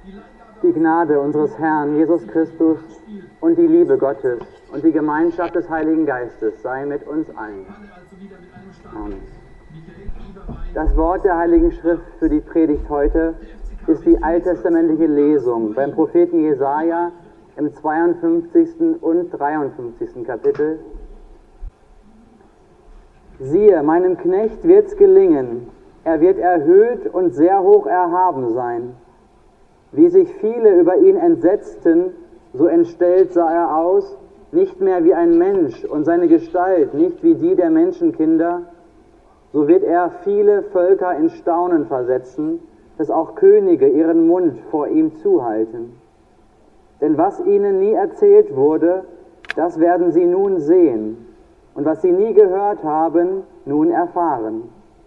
Die Gnade unseres Herrn Jesus Christus und die Liebe Gottes und die Gemeinschaft des Heiligen Geistes sei mit uns allen. Amen. Das Wort der Heiligen Schrift für die Predigt heute ist die alttestamentliche Lesung beim Propheten Jesaja im 52. und 53. Kapitel. Siehe, meinem Knecht wird's gelingen, er wird erhöht und sehr hoch erhaben sein. Wie sich viele über ihn entsetzten, so entstellt sah er aus, nicht mehr wie ein Mensch und seine Gestalt nicht wie die der Menschenkinder. So wird er viele Völker in Staunen versetzen, dass auch Könige ihren Mund vor ihm zuhalten. Denn was ihnen nie erzählt wurde, das werden sie nun sehen, und was sie nie gehört haben, nun erfahren.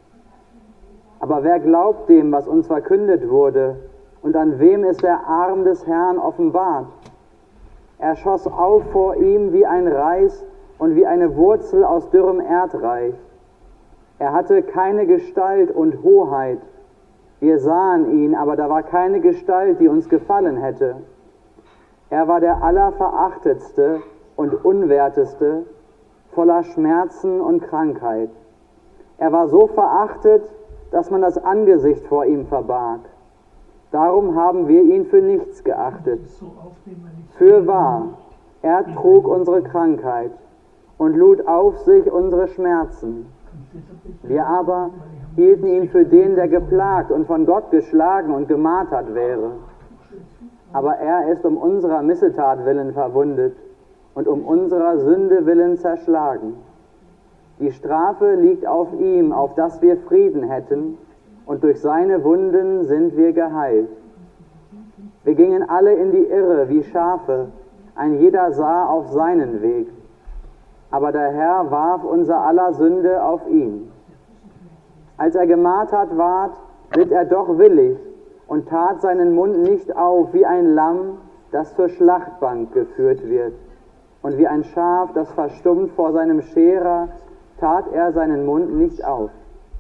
Aber wer glaubt dem, was uns verkündet wurde, und an wem ist der Arm des Herrn offenbart? Er schoss auf vor ihm wie ein Reis und wie eine Wurzel aus dürrem Erdreich. Er hatte keine Gestalt und Hoheit. Wir sahen ihn, aber da war keine Gestalt, die uns gefallen hätte. Er war der Allerverachtetste und Unwerteste, voller Schmerzen und Krankheit. Er war so verachtet, dass man das Angesicht vor ihm verbarg. Darum haben wir ihn für nichts geachtet. Fürwahr, er trug unsere Krankheit und lud auf sich unsere Schmerzen. Wir aber hielten ihn für den, der geplagt und von Gott geschlagen und gemartert wäre. Aber er ist um unserer Missetat willen verwundet und um unserer Sünde willen zerschlagen. Die Strafe liegt auf ihm, auf dass wir Frieden hätten, und durch seine Wunden sind wir geheilt. Wir gingen alle in die Irre wie Schafe, ein jeder sah auf seinen Weg. Aber der Herr warf unser aller Sünde auf ihn. Als er gemartert ward, litt er doch willig und tat seinen Mund nicht auf wie ein Lamm, das zur Schlachtbank geführt wird. Und wie ein Schaf, das verstummt vor seinem Scherer, tat er seinen Mund nicht auf.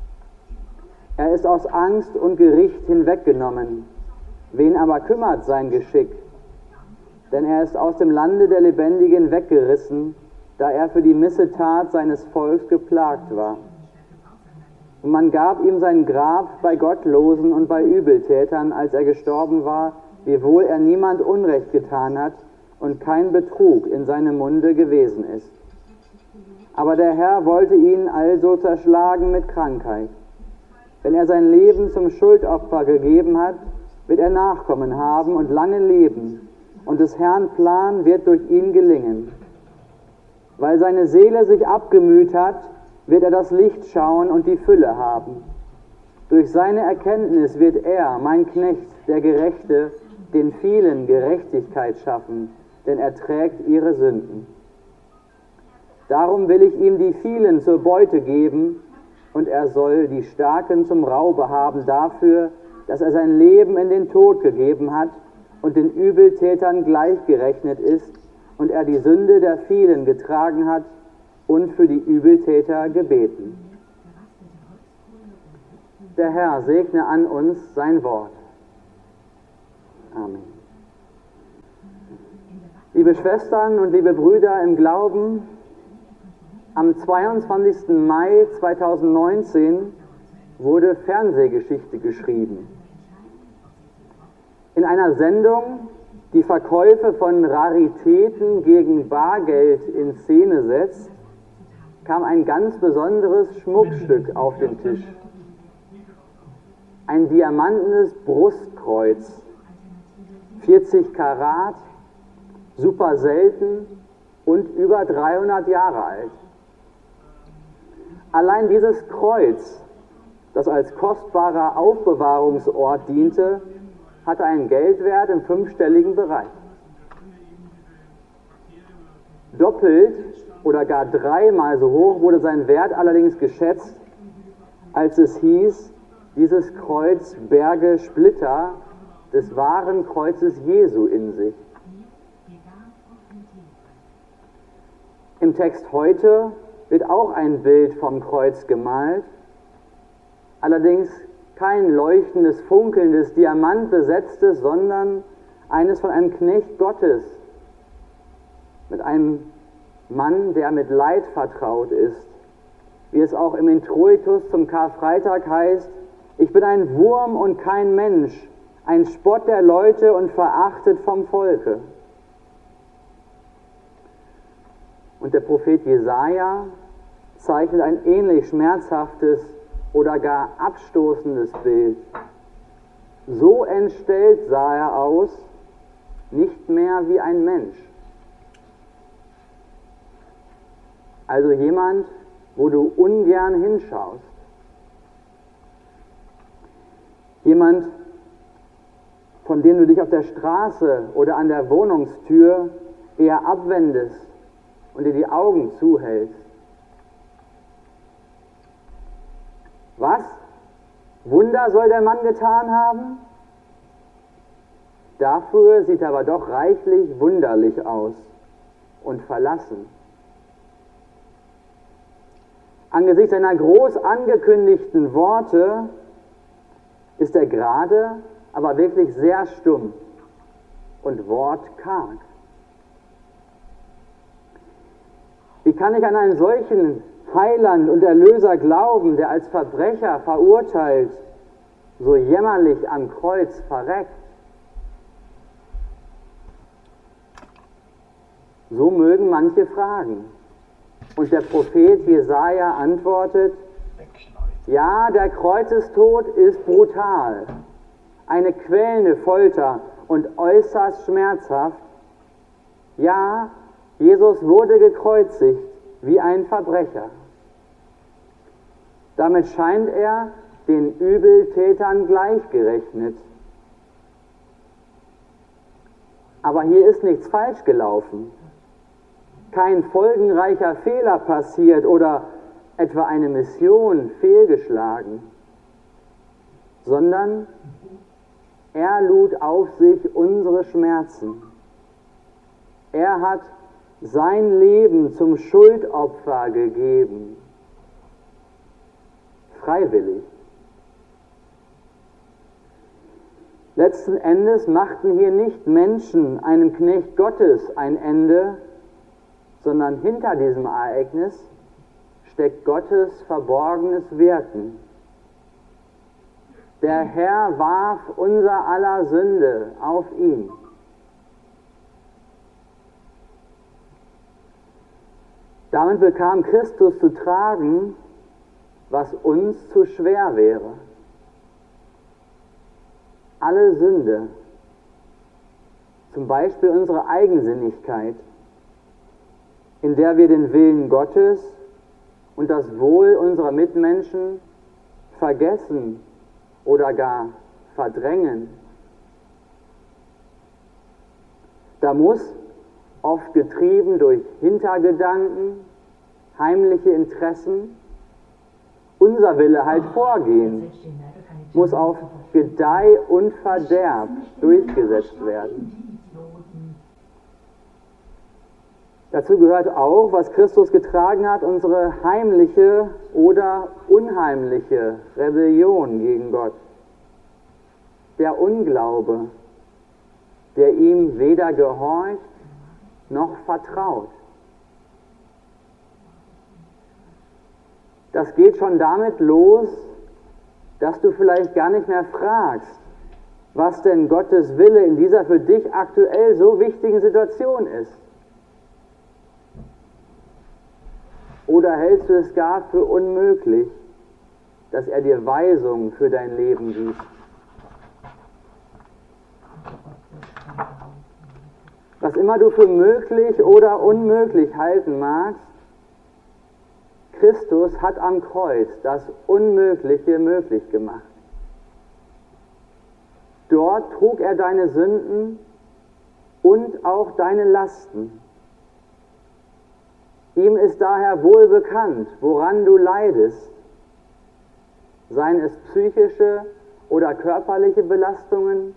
Er ist aus Angst und Gericht hinweggenommen. Wen aber kümmert sein Geschick? Denn er ist aus dem Lande der Lebendigen weggerissen, da er für die Missetat seines Volks geplagt war. Und man gab ihm sein Grab bei Gottlosen und bei Übeltätern, als er gestorben war, wiewohl er niemand Unrecht getan hat und kein Betrug in seinem Munde gewesen ist. Aber der Herr wollte ihn also zerschlagen mit Krankheit. Wenn er sein Leben zum Schuldopfer gegeben hat, wird er Nachkommen haben und lange leben, und des Herrn Plan wird durch ihn gelingen. Weil seine Seele sich abgemüht hat, wird er das Licht schauen und die Fülle haben. Durch seine Erkenntnis wird er, mein Knecht, der Gerechte, den vielen Gerechtigkeit schaffen, denn er trägt ihre Sünden. Darum will ich ihm die vielen zur Beute geben, und er soll die Starken zum Raube haben dafür, dass er sein Leben in den Tod gegeben hat und den Übeltätern gleichgerechnet ist und er die Sünde der vielen getragen hat und für die Übeltäter gebeten. Der Herr segne an uns sein Wort. Amen. Liebe Schwestern und liebe Brüder im Glauben, am 22. Mai 2019 wurde Fernsehgeschichte geschrieben. In einer Sendung, die Verkäufe von Raritäten gegen Bargeld in Szene setzt, kam ein ganz besonderes Schmuckstück auf den Tisch. Ein diamantenes Brustkreuz, 40 Karat, super selten und über 300 Jahre alt. Allein dieses Kreuz, das als kostbarer Aufbewahrungsort diente, hatte einen Geldwert im 5-stelligen Bereich. Doppelt oder gar 3-mal so hoch wurde sein Wert allerdings geschätzt, als es hieß, dieses Kreuz berge Splitter des wahren Kreuzes Jesu in sich. Im Text heute wird auch ein Bild vom Kreuz gemalt, allerdings kein leuchtendes, funkelndes, diamantbesetztes, sondern eines von einem Knecht Gottes, mit einem Mann, der mit Leid vertraut ist. Wie es auch im Introitus zum Karfreitag heißt: Ich bin ein Wurm und kein Mensch, ein Spott der Leute und verachtet vom Volke. Und der Prophet Jesaja zeichnet ein ähnlich schmerzhaftes oder gar abstoßendes Bild. So entstellt sah er aus, nicht mehr wie ein Mensch. Also jemand, wo du ungern hinschaust. Jemand, von dem du dich auf der Straße oder an der Wohnungstür eher abwendest und dir die Augen zuhältst. Was? Wunder soll der Mann getan haben? Dafür sieht er aber doch reichlich wunderlich aus und verlassen. Angesichts seiner groß angekündigten Worte ist er gerade, aber wirklich sehr stumm und wortkarg. Wie kann ich an einen solchen Heiland und Erlöser glauben, der als Verbrecher verurteilt, so jämmerlich am Kreuz verreckt? So mögen manche fragen. Und der Prophet Jesaja antwortet: Ja, der Kreuzestod ist brutal, eine quälende Folter und äußerst schmerzhaft. Ja, Jesus wurde gekreuzigt wie ein Verbrecher. Damit scheint er den Übeltätern gleichgerechnet. Aber hier ist nichts falsch gelaufen. Kein folgenreicher Fehler passiert oder etwa eine Mission fehlgeschlagen, sondern er lud auf sich unsere Schmerzen. Er hat sein Leben zum Schuldopfer gegeben, freiwillig. Letzten Endes machten hier nicht Menschen einem Knecht Gottes ein Ende, sondern hinter diesem Ereignis steckt Gottes verborgenes Wirken. Der Herr warf unser aller Sünde auf ihn. Damit bekam Christus zu tragen, was uns zu schwer wäre. Alle Sünde, zum Beispiel unsere Eigensinnigkeit, in der wir den Willen Gottes und das Wohl unserer Mitmenschen vergessen oder gar verdrängen. Da muss, oft getrieben durch Hintergedanken, heimliche Interessen, unser Wille halt vorgehen, muss auf Gedeih und Verderb durchgesetzt werden. Dazu gehört auch, was Christus getragen hat, unsere heimliche oder unheimliche Rebellion gegen Gott. Der Unglaube, der ihm weder gehorcht noch vertraut. Das geht schon damit los, dass du vielleicht gar nicht mehr fragst, was denn Gottes Wille in dieser für dich aktuell so wichtigen Situation ist. Oder hältst du es gar für unmöglich, dass er dir Weisungen für dein Leben gibt? Was immer du für möglich oder unmöglich halten magst, Christus hat am Kreuz das Unmögliche möglich gemacht. Dort trug er deine Sünden und auch deine Lasten. Ihm ist daher wohl bekannt, woran du leidest, seien es psychische oder körperliche Belastungen.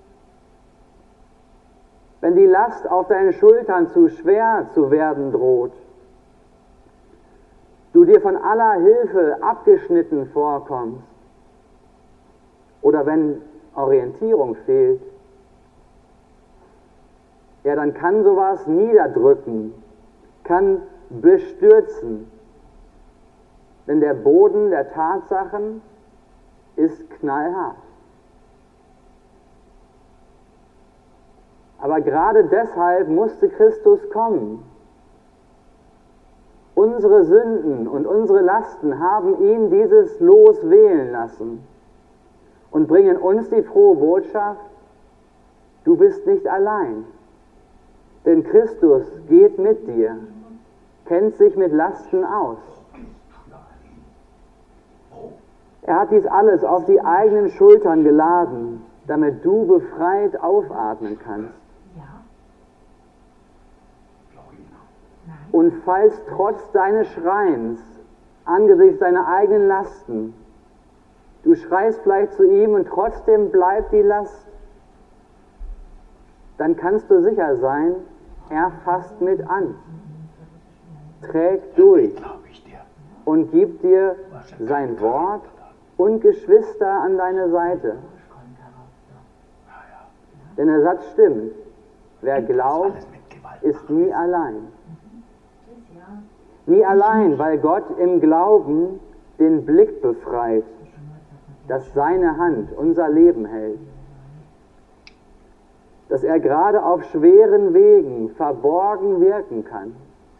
Wenn die Last auf deinen Schultern zu schwer zu werden droht, du dir von aller Hilfe abgeschnitten vorkommst, oder wenn Orientierung fehlt, ja, dann kann sowas niederdrücken, kann bestürzen. Denn der Boden der Tatsachen ist knallhart. Aber gerade deshalb musste Christus kommen. Unsere Sünden und unsere Lasten haben ihn dieses Los wählen lassen und bringen uns die frohe Botschaft: Du bist nicht allein, denn Christus geht mit dir, kennt sich mit Lasten aus. Er hat dies alles auf die eigenen Schultern geladen, damit du befreit aufatmen kannst. Und falls trotz deines Schreins angesichts deiner eigenen Lasten, du schreist vielleicht zu ihm und trotzdem bleibt die Last, dann kannst du sicher sein, er fasst mit an, trägt durch und gibt dir sein Wort und Geschwister an deine Seite. Denn der Satz stimmt, wer glaubt, ist nie allein. Nie allein, weil Gott im Glauben den Blick befreit, dass seine Hand unser Leben hält. Dass er gerade auf schweren Wegen verborgen wirken kann.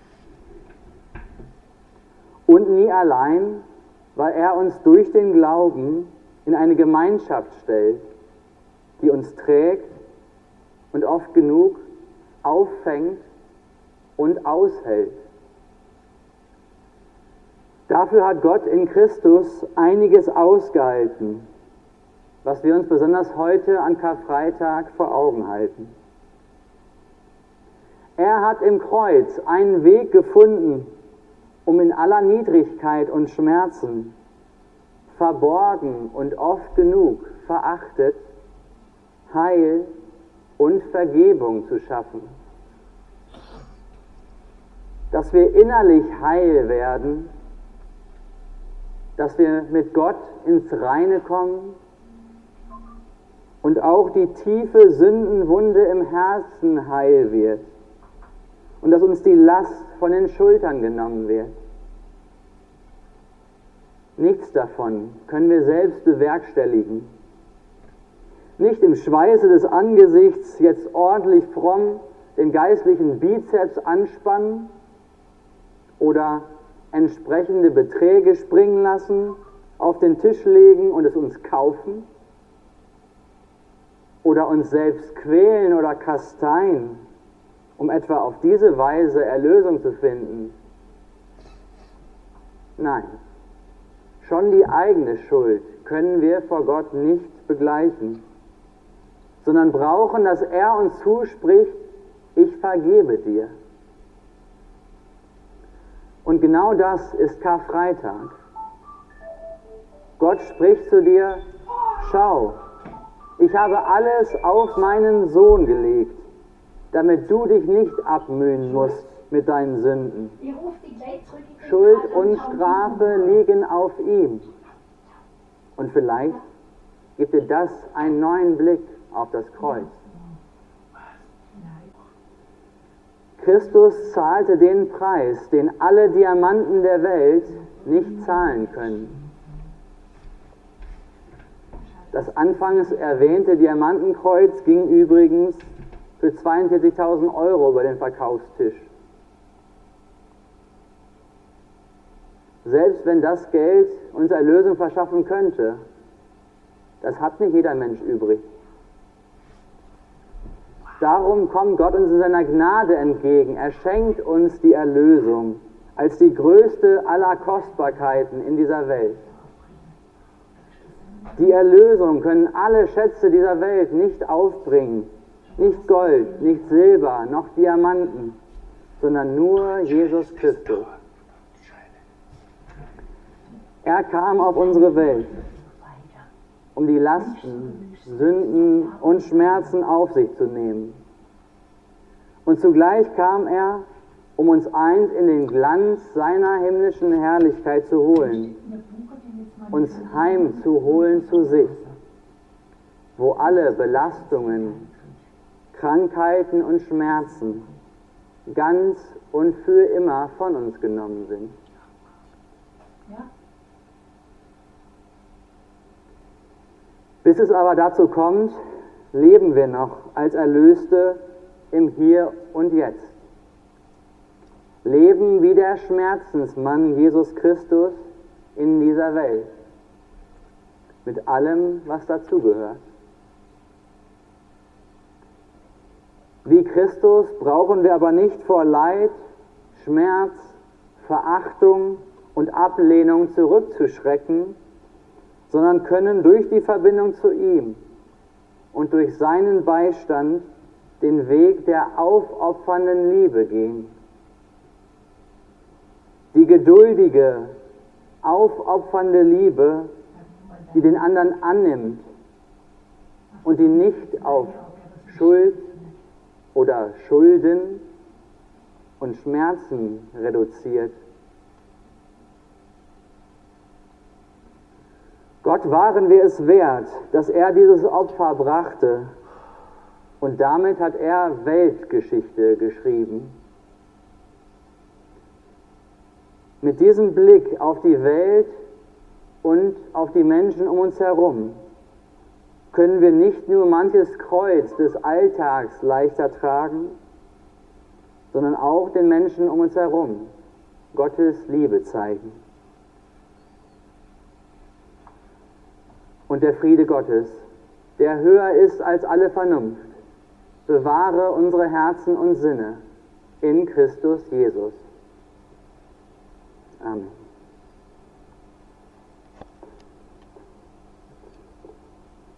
Und nie allein, weil er uns durch den Glauben in eine Gemeinschaft stellt, die uns trägt und oft genug auffängt und aushält. Dafür hat Gott in Christus einiges ausgehalten, was wir uns besonders heute an Karfreitag vor Augen halten. Er hat im Kreuz einen Weg gefunden, um in aller Niedrigkeit und Schmerzen, verborgen und oft genug verachtet, Heil und Vergebung zu schaffen. Dass wir innerlich heil werden, dass wir mit Gott ins Reine kommen und auch die tiefe Sündenwunde im Herzen heil wird und dass uns die Last von den Schultern genommen wird. Nichts davon können wir selbst bewerkstelligen. Nicht im Schweiße des Angesichts jetzt ordentlich fromm den geistlichen Bizeps anspannen oder entsprechende Beträge springen lassen, auf den Tisch legen und es uns kaufen oder uns selbst quälen oder kasteien, um etwa auf diese Weise Erlösung zu finden. Nein, schon die eigene Schuld können wir vor Gott nicht begleichen, sondern brauchen, dass er uns zuspricht: Ich vergebe dir. Und genau das ist Karfreitag. Gott spricht zu dir: Schau, ich habe alles auf meinen Sohn gelegt, damit du dich nicht abmühen musst mit deinen Sünden. Schuld und Strafe liegen auf ihm. Und vielleicht gibt dir das einen neuen Blick auf das Kreuz. Christus zahlte den Preis, den alle Diamanten der Welt nicht zahlen können. Das anfangs erwähnte Diamantenkreuz ging übrigens für 42.000 Euro über den Verkaufstisch. Selbst wenn das Geld uns Erlösung verschaffen könnte, das hat nicht jeder Mensch übrig. Darum kommt Gott uns in seiner Gnade entgegen. Er schenkt uns die Erlösung als die größte aller Kostbarkeiten in dieser Welt. Die Erlösung können alle Schätze dieser Welt nicht aufbringen. Nicht Gold, nicht Silber, noch Diamanten, sondern nur Jesus Christus. Er kam auf unsere Welt, um die Lasten, Sünden und Schmerzen auf sich zu nehmen. Und zugleich kam er, um uns einst in den Glanz seiner himmlischen Herrlichkeit zu holen, uns heimzuholen zu sich. wo alle Belastungen, Krankheiten und Schmerzen ganz und für immer von uns genommen sind. Ja. Bis es aber dazu kommt, leben wir noch als Erlöste im Hier und Jetzt. Leben wie der Schmerzensmann Jesus Christus in dieser Welt. Mit allem, was dazugehört. Wie Christus brauchen wir aber nicht vor Leid, Schmerz, Verachtung und Ablehnung zurückzuschrecken, sondern können durch die Verbindung zu ihm und durch seinen Beistand den Weg der aufopfernden Liebe gehen. Die geduldige, aufopfernde Liebe, die den anderen annimmt und die nicht auf Schuld oder Schulden und Schmerzen reduziert. Gott waren wir es wert, dass er dieses Opfer brachte, und damit hat er Weltgeschichte geschrieben. Mit diesem Blick auf die Welt und auf die Menschen um uns herum können wir nicht nur manches Kreuz des Alltags leichter tragen, sondern auch den Menschen um uns herum Gottes Liebe zeigen. Und der Friede Gottes, der höher ist als alle Vernunft, bewahre unsere Herzen und Sinne in Christus Jesus. Amen.